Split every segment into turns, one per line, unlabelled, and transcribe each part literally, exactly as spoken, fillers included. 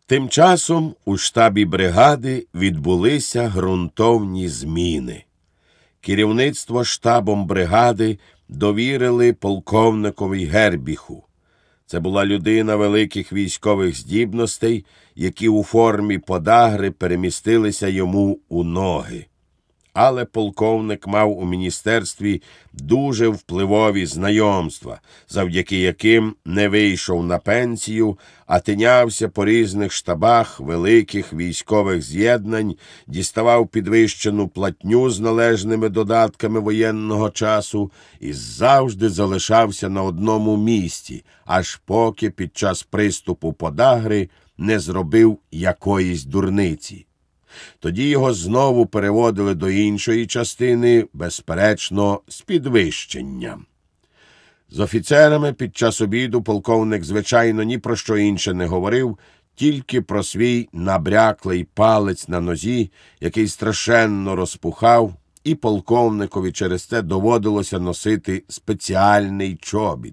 Тим часом у штабі бригади відбулися ґрунтовні зміни. Керівництво штабом бригади довірили полковникові Гербіху. Це була людина великих військових здібностей, які у формі подагри перемістилися йому у ноги. Але полковник мав у міністерстві дуже впливові знайомства, завдяки яким не вийшов на пенсію, а тинявся по різних штабах великих військових з'єднань, діставав підвищену платню з належними додатками воєнного часу і завжди залишався на одному місці, аж поки під час приступу подагри не зробив якоїсь дурниці. Тоді його знову переводили до іншої частини, безперечно, з підвищенням. З офіцерами під час обіду полковник, звичайно, ні про що інше не говорив, тільки про свій набряклий палець на нозі, який страшенно розпухав, і полковникові через це доводилося носити спеціальний чобіт.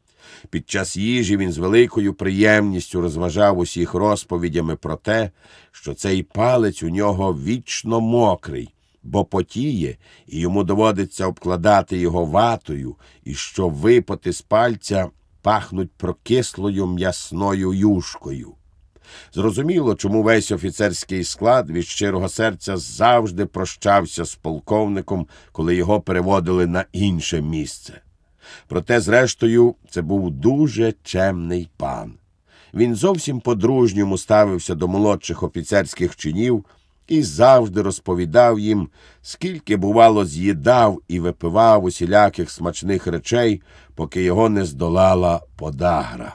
Під час їжі він з великою приємністю розважав усіх розповідями про те, що цей палець у нього вічно мокрий, бо потіє, і йому доводиться обкладати його ватою, і що випоти з пальця пахнуть прокислою м'ясною юшкою. Зрозуміло, чому весь офіцерський склад від щирого серця завжди прощався з полковником, коли його переводили на інше місце. Проте, зрештою, це був дуже чемний пан. Він зовсім по-дружньому ставився до молодших офіцерських чинів і завжди розповідав їм, скільки, бувало, з'їдав і випивав усіляких смачних речей, поки його не здолала подагра.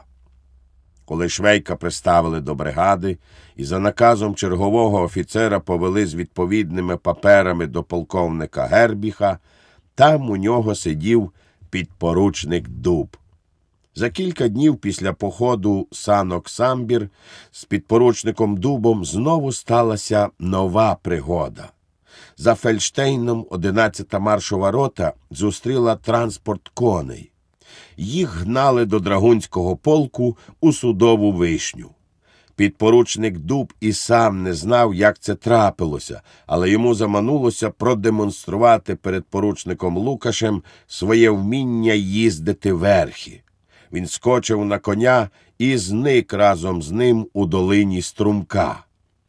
Коли Швейка приставили до бригади і за наказом чергового офіцера повели з відповідними паперами до полковника Гербіха, там у нього сидів підпоручник Дуб. За кілька днів після походу Санок-Самбір з підпоручником Дубом знову сталася нова пригода. За Фельдштейном одинадцята маршова рота зустріла транспорт коней. Їх гнали до Драгунського полку у Судову Вишню. Підпоручник Дуб і сам не знав, як це трапилося, але йому заманулося продемонструвати перед поручником Лукашем своє вміння їздити верхи. Він скочив на коня і зник разом з ним у долині струмка.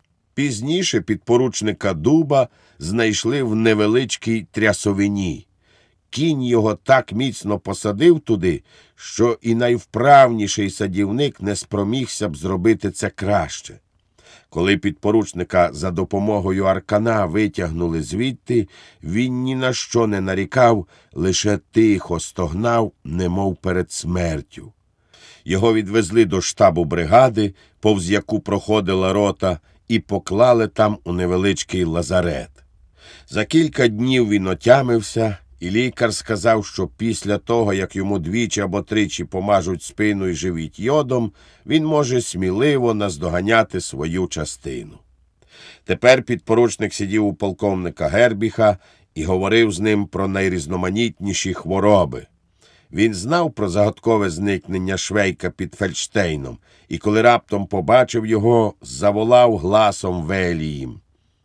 Пізніше підпоручника Дуба знайшли в невеличкій трясовині. Кінь його так міцно посадив туди, що і найвправніший садівник не спромігся б зробити це краще. Коли підпоручника за допомогою аркана витягнули звідти, він ні на що не нарікав, лише тихо стогнав, немов перед смертю. Його відвезли до штабу бригади, повз яку проходила рота, і поклали там у невеличкий лазарет. За кілька днів він отямився, і лікар сказав, що після того, як йому двічі або тричі помажуть спину і живіт йодом, він може сміливо наздоганяти свою частину. Тепер підпоручник сидів у полковника Гербіха і говорив з ним про найрізноманітніші хвороби. Він знав про загадкове зникнення Швейка під Фельдштейном, і коли раптом побачив його, заволав гласом Веліїм: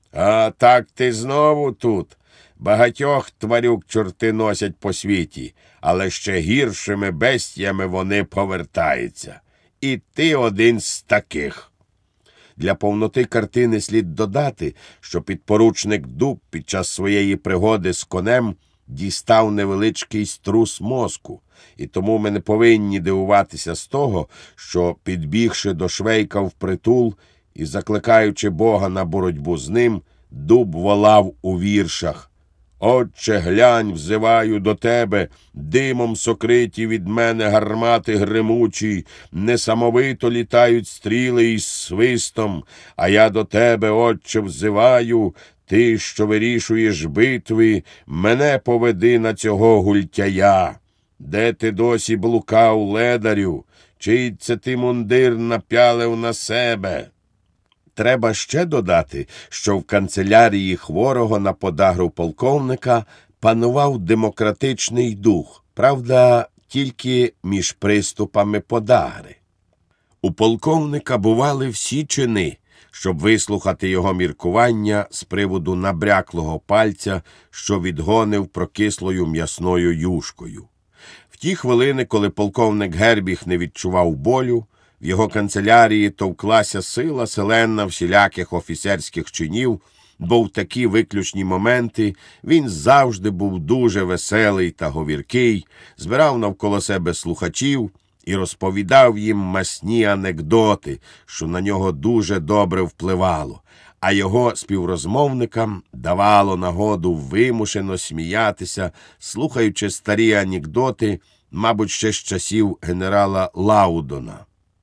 «А так ти знову тут? Багатьох тварюк чорти носять по світі, але ще гіршими бестіями вони повертаються. І ти один з таких». Для повноти картини слід додати, що підпоручник Дуб під час своєї пригоди з конем дістав невеличкий струс мозку, і тому ми не повинні дивуватися з того, що, підбігши до Швейка впритул і закликаючи Бога на боротьбу з ним, Дуб волав у віршах: «Отче, глянь, взиваю до тебе, димом сокриті від мене гармати гримучі, несамовито літають стріли із свистом, а я до тебе, Отче, взиваю, ти, що вирішуєш битви, мене поведи на цього гультяя. Де ти досі блукав, ледарю? Чий це ти мундир напялив на себе?» Треба ще додати, що в канцелярії хворого на подагру полковника панував демократичний дух, правда, тільки між приступами подагри. У полковника бували всі чини, щоб вислухати його міркування з приводу набряклого пальця, що відгонив прокислою м'ясною юшкою. В ті хвилини, коли полковник Гербіг не відчував болю, в його канцелярії товклася сила селенна всіляких офіцерських чинів, бо в такі виключні моменти він завжди був дуже веселий та говіркий, збирав навколо себе слухачів і розповідав їм масні анекдоти, що на нього дуже добре впливало, а його співрозмовникам давало нагоду вимушено сміятися, слухаючи старі анекдоти, мабуть, ще з часів генерала Лаудона.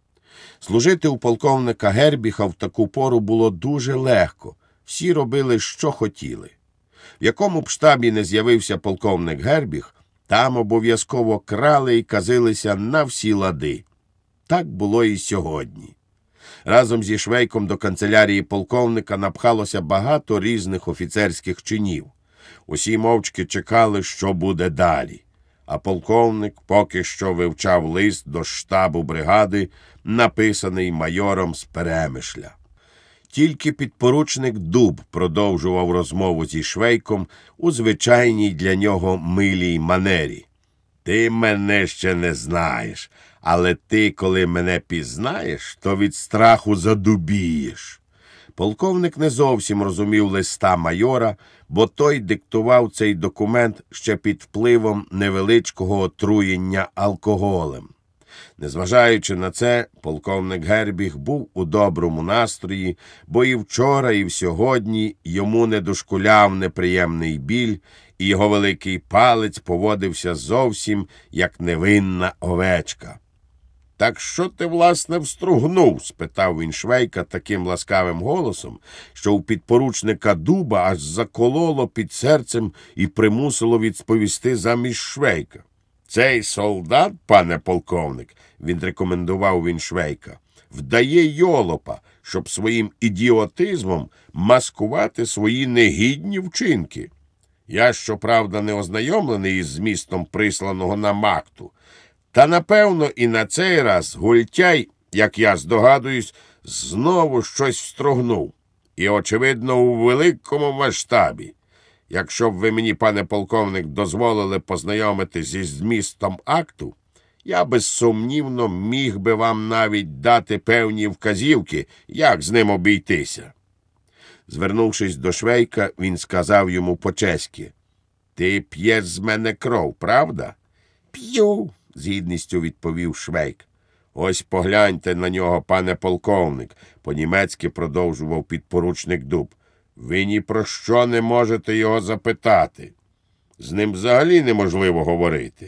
Служити у полковника Гербіга в таку пору було дуже легко. Всі робили, що хотіли. В якому б штабі не з'явився полковник Гербіг, там обов'язково крали і казилися на всі лади. Так було і сьогодні. Разом зі Швейком до канцелярії полковника напхалося багато різних офіцерських чинів. Усі мовчки чекали, що буде далі. А полковник поки що вивчав лист до штабу бригади, написаний майором з Перемишля. Тільки підпоручник Дуб продовжував розмову зі Швейком у звичайній для нього милій манері. «Ти мене ще не знаєш, але ти, коли мене пізнаєш, то від страху задубієш». Полковник не зовсім розумів листа майора, бо той диктував цей документ ще під впливом невеличкого отруєння алкоголем. Незважаючи на це, полковник Гербіг був у доброму настрої, бо і вчора, і сьогодні йому не дошкуляв неприємний біль, і його великий палець поводився зовсім як невинна овечка. «Так що ти, власне, встругнув?» – спитав він Швейка таким ласкавим голосом, що у підпоручника Дуба аж закололо під серцем і примусило відповісти замість Швейка. «Цей солдат, пане полковник», – він рекомендував він Швейка, – «вдає йолопа, щоб своїм ідіотизмом маскувати свої негідні вчинки. Я, щоправда, не ознайомлений із змістом присланого нам акту, та, напевно, і на цей раз Гультяй, як я здогадуюсь, знову щось встрогнув. І, очевидно, у великому масштабі. Якщо б ви мені, пане полковник, дозволили познайомити зі змістом акту, я безсумнівно міг би вам навіть дати певні вказівки, як з ним обійтися». Звернувшись до Швейка, він сказав йому по-чеськи: «Ти п'єш з мене кров, правда?» «П'ю», – з гідністю відповів Швейк. «Ось погляньте на нього, пане полковник», – по-німецьки продовжував підпоручник Дуб. «Ви ні про що не можете його запитати. З ним взагалі неможливо говорити.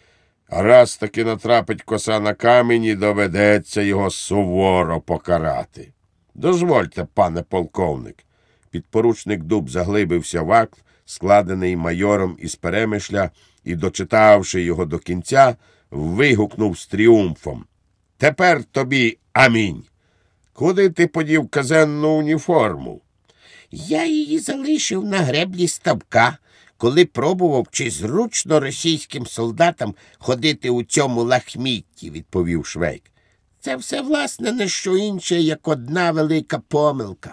А раз таки натрапить коса на камінь, і доведеться його суворо покарати. Дозвольте, пане полковник». Підпоручник Дуб заглибився в акт, складений майором із Перемишля, і, дочитавши його до кінця, вигукнув з тріумфом: «Тепер тобі амінь! Куди ти подів казенну уніформу?» «Я її залишив на греблі ставка, коли пробував, чи зручно російським солдатам ходити у цьому лахмітті», – відповів Швейк. «Це все, власне, не що інше, як одна велика помилка».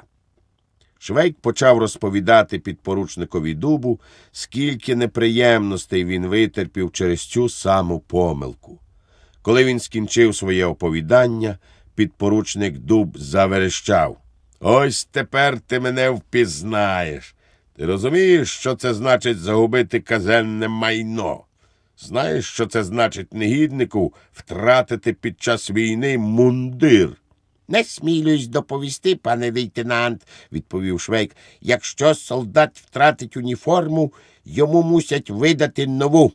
Швейк почав розповідати підпоручникові Дубу, скільки неприємностей він витерпів через цю саму помилку. Коли він скінчив своє оповідання, підпоручник Дуб заверещав: «Ось тепер ти мене впізнаєш. Ти розумієш, що це значить загубити казенне майно? Знаєш, що це значить негіднику втратити під час війни мундир?» «Не смілюсь доповісти, пане лейтенант», – відповів Швейк. «Якщо солдат втратить уніформу, йому мусять видати нову».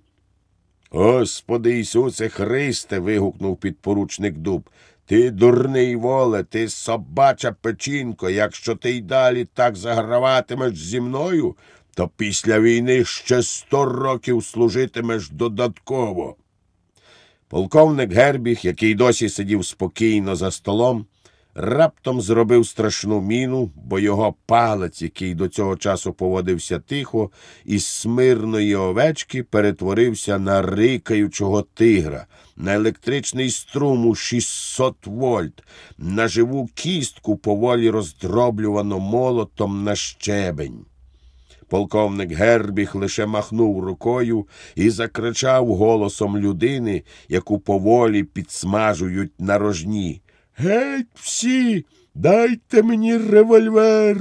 «Господи Ісусе Христе!» – вигукнув підпоручник Дуб. «Ти дурний воле, ти собача печінко. Якщо ти й далі так заграватимеш зі мною, то після війни ще сто років служитимеш додатково». Полковник Гербіг, який досі сидів спокійно за столом, раптом зробив страшну міну, бо його палець, який до цього часу поводився тихо, із смирної овечки перетворився на рикаючого тигра, на електричний струм у шістсот вольт, на живу кістку, поволі роздроблювану молотом на щебень. Полковник Гербіг лише махнув рукою і закричав голосом людини, яку поволі підсмажують на рожні: «Геть всі! Дайте мені револьвер!»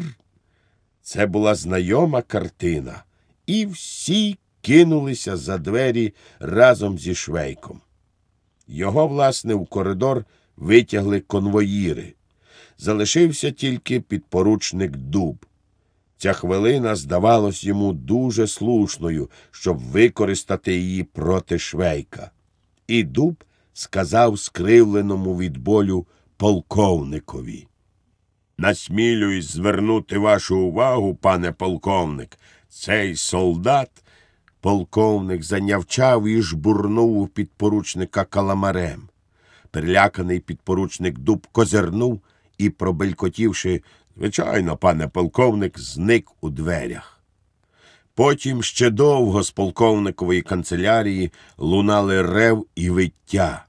Це була знайома картина, і всі кинулися за двері разом зі Швейком. Його, власне, в коридор витягли конвоїри. Залишився тільки підпоручник Дуб. Ця хвилина здавалась йому дуже слушною, щоб використати її проти Швейка. І Дуб сказав скривленому від болю полковникові: «Насмілююсь звернути вашу увагу, пане полковник, цей солдат...» Полковник занявчав і жбурнув у підпоручника каламарем. Переляканий підпоручник Дуб козирнув і, пробелькотівши «Звичайно, пане полковник», зник у дверях. Потім ще довго з полковникової канцелярії лунали рев і виття.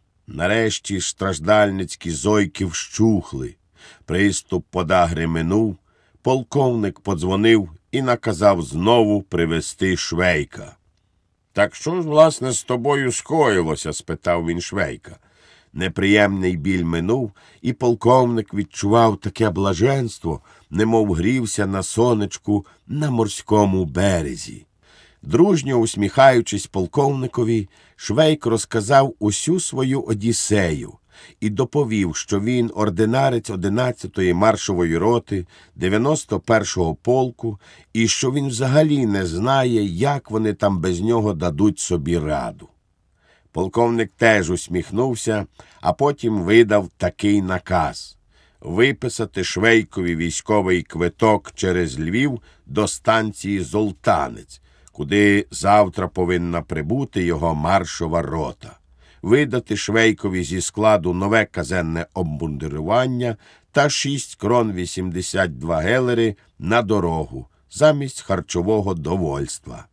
Нарешті страждальницькі зойки вщухли. Приступ подагри минув, полковник подзвонив і наказав знову привезти Швейка. «Так що ж, власне, з тобою скоїлося?» – спитав він Швейка. Неприємний біль минув, і полковник відчував таке блаженство, немов грівся на сонечку на морському березі. Дружньо усміхаючись полковникові, Швейк розказав усю свою одіссею і доповів, що він ординарець одинадцятої маршової роти дев'яносто першого полку і що він взагалі не знає, як вони там без нього дадуть собі раду. Полковник теж усміхнувся, а потім видав такий наказ: виписати Швейкові військовий квиток через Львів до станції Золтанець, куди завтра повинна прибути його маршова рота, видати Швейкові зі складу нове казенне обмундирування та шість крон вісімдесят два гелери на дорогу замість харчового довольства.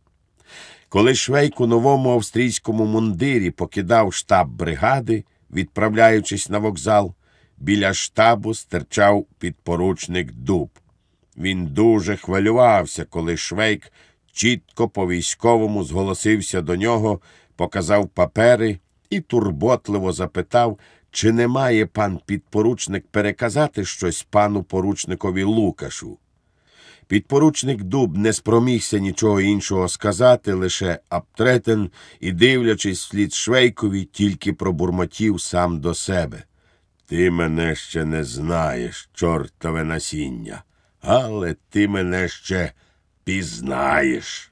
Коли Швейк у новому австрійському мундирі покидав штаб бригади, відправляючись на вокзал, біля штабу стирчав підпоручник Дуб. Він дуже хвилювався, коли Швейк чітко по-військовому зголосився до нього, показав папери і турботливо запитав, чи не має пан підпоручник переказати щось пану поручникові Лукашу. Підпоручник Дуб не спромігся нічого іншого сказати, лише абтретен і, дивлячись вслід Швейкові, тільки пробурмотів сам до себе: «Ти мене ще не знаєш, чортове насіння, але ти мене ще пізнаєш».